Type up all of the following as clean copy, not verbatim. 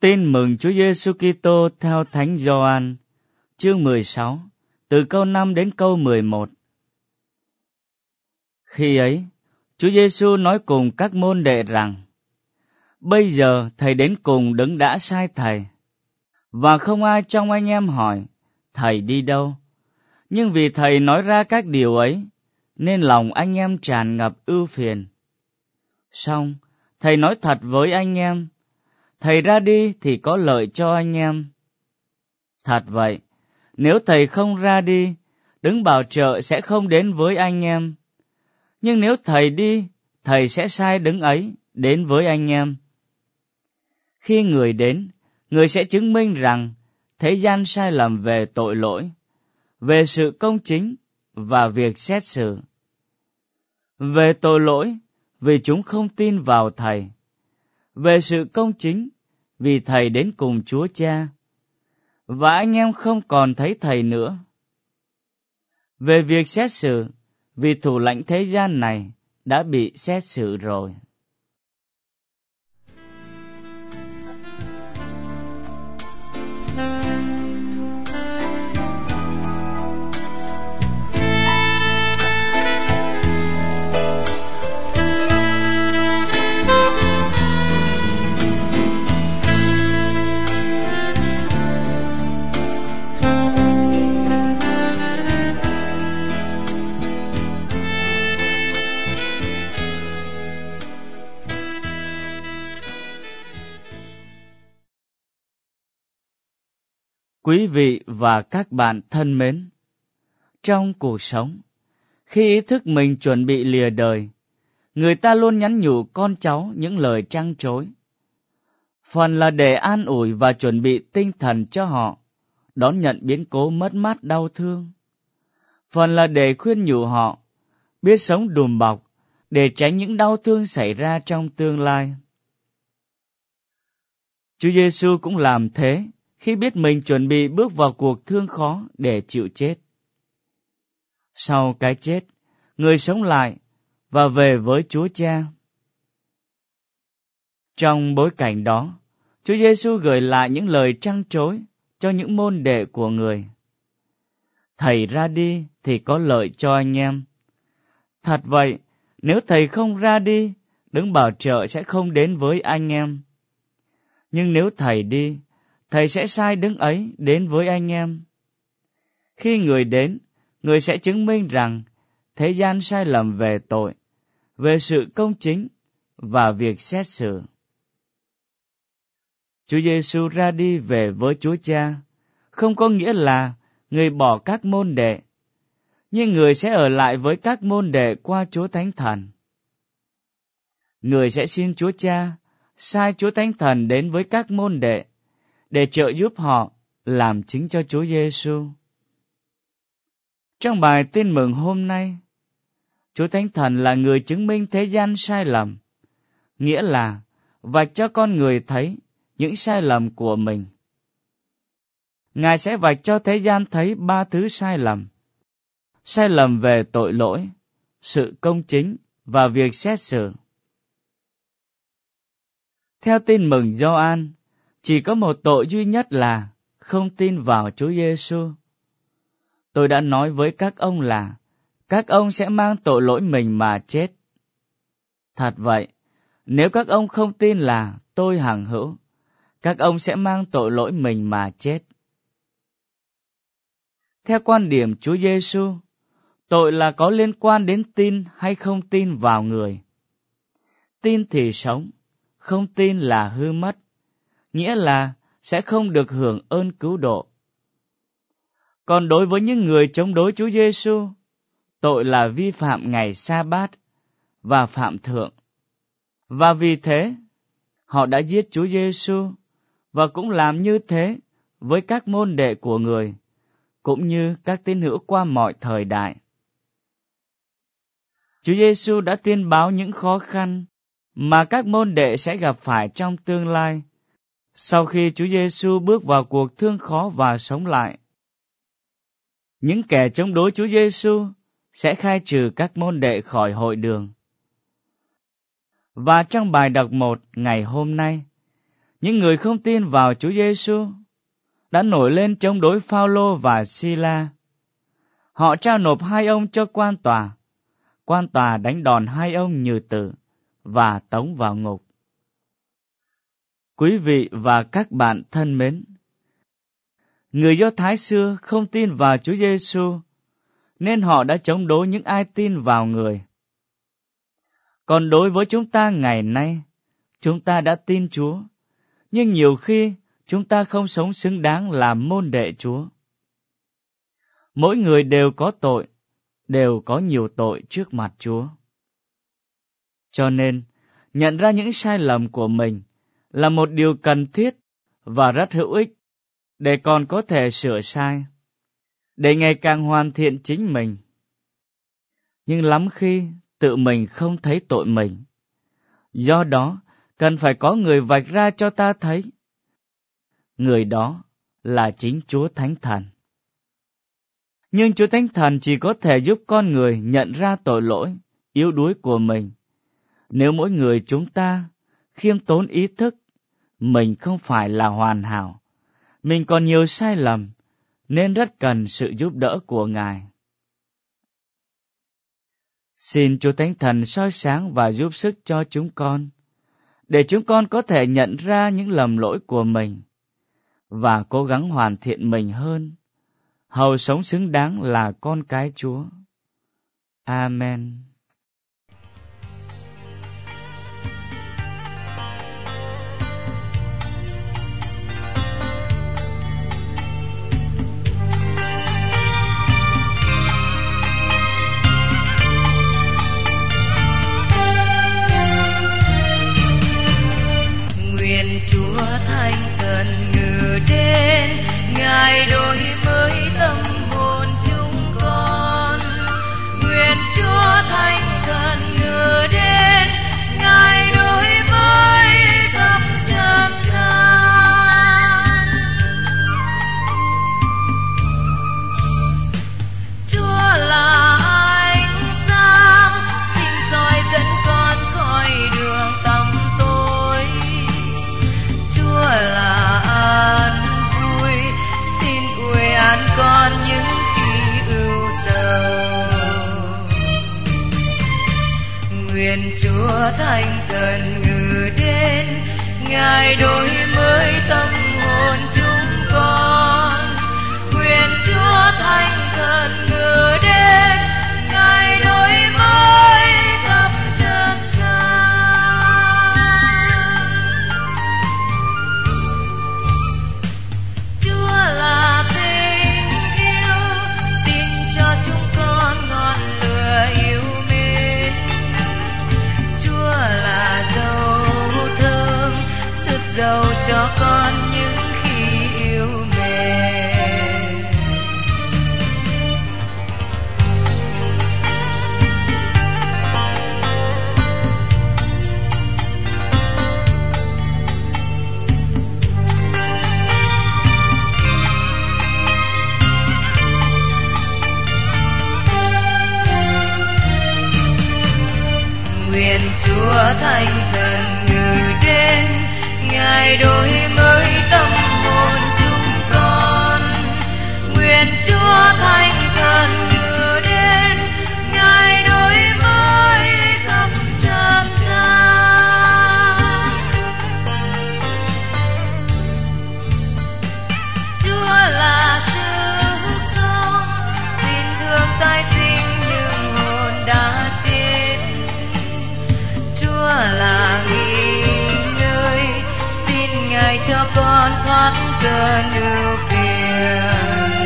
Tin mừng Chúa Giêsu Kitô theo Thánh Gioan, chương 16, từ câu 5 đến câu 11. Khi ấy, Chúa Giêsu nói cùng các môn đệ rằng: Bây giờ thầy đến cùng đấng đã sai thầy, và không ai trong anh em hỏi thầy đi đâu. Nhưng vì thầy nói ra các điều ấy, nên lòng anh em tràn ngập ưu phiền. Song thầy nói thật với anh em, thầy ra đi thì có lợi cho anh em. Thật vậy, nếu thầy không ra đi, đấng bảo trợ sẽ không đến với anh em. Nhưng nếu thầy đi, thầy sẽ sai đấng ấy đến với anh em. Khi người đến, người sẽ chứng minh rằng thế gian sai lầm về tội lỗi, về sự công chính và việc xét xử. Về tội lỗi, vì chúng không tin vào thầy. Về sự công chính, vì thầy đến cùng Chúa Cha, và anh em không còn thấy thầy nữa. Về việc xét xử, vì thủ lãnh thế gian này đã bị xét xử rồi. Quý vị và các bạn thân mến, trong cuộc sống, khi ý thức mình chuẩn bị lìa đời, người ta luôn nhắn nhủ con cháu những lời trăn trối. Phần là để an ủi và chuẩn bị tinh thần cho họ đón nhận biến cố mất mát đau thương. Phần là để khuyên nhủ họ biết sống đùm bọc để tránh những đau thương xảy ra trong tương lai. Chúa Giêsu cũng làm thế khi biết mình chuẩn bị bước vào cuộc thương khó để chịu chết. Sau cái chết, người sống lại và về với Chúa Cha. Trong bối cảnh đó, Chúa Giêsu gửi lại những lời trăn trối cho những môn đệ của người. Thầy ra đi thì có lợi cho anh em. Thật vậy, nếu thầy không ra đi, đấng bảo trợ sẽ không đến với anh em. Nhưng nếu thầy đi, thầy sẽ sai đấng ấy đến với anh em. Khi người đến, người sẽ chứng minh rằng thế gian sai lầm về tội, về sự công chính và việc xét xử. Chúa Giêsu ra đi về với Chúa Cha, không có nghĩa là người bỏ các môn đệ, nhưng người sẽ ở lại với các môn đệ qua Chúa Thánh Thần. Người sẽ xin Chúa Cha sai Chúa Thánh Thần đến với các môn đệ để trợ giúp họ làm chứng cho Chúa Giêsu. Trong bài tin mừng hôm nay, Chúa Thánh Thần là người chứng minh thế gian sai lầm, nghĩa là vạch cho con người thấy những sai lầm của mình. Ngài sẽ vạch cho thế gian thấy ba thứ sai lầm: sai lầm về tội lỗi, sự công chính và việc xét xử. Theo tin mừng Gioan, chỉ có một tội duy nhất là không tin vào Chúa Giêsu. Tôi đã nói với các ông là các ông sẽ mang tội lỗi mình mà chết. Thật vậy, nếu các ông không tin là tôi hằng hữu, các ông sẽ mang tội lỗi mình mà chết. Theo quan điểm Chúa Giêsu, tội là có liên quan đến tin hay không tin vào người. Tin thì sống, không tin là hư mất, nghĩa là sẽ không được hưởng ơn cứu độ. Còn đối với những người chống đối Chúa Giêsu, tội là vi phạm ngày sa-bát và phạm thượng. Và vì thế, họ đã giết Chúa Giêsu và cũng làm như thế với các môn đệ của người, cũng như các tín hữu qua mọi thời đại. Chúa Giêsu đã tiên báo những khó khăn mà các môn đệ sẽ gặp phải trong tương lai, sau khi Chúa Giêsu bước vào cuộc thương khó và sống lại. Những kẻ chống đối Chúa Giêsu sẽ khai trừ các môn đệ khỏi hội đường. Và trong bài đọc 1 ngày hôm nay, những người không tin vào Chúa Giêsu đã nổi lên chống đối Phao-lô và Si-la. Họ trao nộp hai ông cho quan tòa. Quan tòa đánh đòn hai ông nhừ tử và tống vào ngục. Quý vị và các bạn thân mến, người Do Thái xưa không tin vào Chúa Giêsu nên họ đã chống đối những ai tin vào người. Còn đối với chúng ta ngày nay, chúng ta đã tin Chúa, nhưng nhiều khi chúng ta không sống xứng đáng làm môn đệ Chúa. Mỗi người đều có tội, đều có nhiều tội trước mặt Chúa. Cho nên, nhận ra những sai lầm của mình là một điều cần thiết và rất hữu ích để còn có thể sửa sai, để ngày càng hoàn thiện chính mình. Nhưng lắm khi tự mình không thấy tội mình. Do đó, cần phải có người vạch ra cho ta thấy. Người đó là chính Chúa Thánh Thần. Nhưng Chúa Thánh Thần chỉ có thể giúp con người nhận ra tội lỗi, yếu đuối của mình. Nếu mỗi người chúng ta khiêm tốn ý thức, mình không phải là hoàn hảo, mình còn nhiều sai lầm, nên rất cần sự giúp đỡ của Ngài. Xin Chúa Thánh Thần soi sáng và giúp sức cho chúng con, để chúng con có thể nhận ra những lầm lỗi của mình và cố gắng hoàn thiện mình hơn, hầu sống xứng đáng là con cái Chúa. Amen. Chúa Thánh Thần ngự đến, Ngài đổi mới tâm hồn chúng con. Nguyện Chúa Thánh Thần ngự đến, Ngài đổi mới tâm trần gian. Chúa là ánh sáng, xin soi dẫn con khỏi đường tăm tối. Chúa là an vui, xin ủi an con những khi ưu sầu. Nguyện Chúa Thánh Thần ngự đến, Ngài đổi mới tâm hồn chúng con. Nguyện Chúa Thánh Thần ngự đến, Ngài đổi mới tâm trần gian. Chúa là tình yêu, xin cho chúng con ngọn lửa yêu mến. Chúa là dầu thơm, sức dầu cho con những khi yêu mến. Nguyện Chúa Thánh Thần ngự đến, Ngài đổi mới tâm hồn chúng con. Nguyện Chúa Thánh Thần ngự đến, Ngài đổi mới tâm trần gian. Chúa là sức sống, xin thương tái sinh những hồn đã chết. Chúa là nghỉ ngơi, xin Ngài cho con thoát cơn ưu phiền.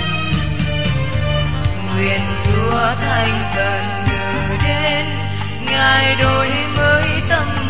Nguyện Chúa Thánh Thần ngự đến, Ngài đổi mới tâm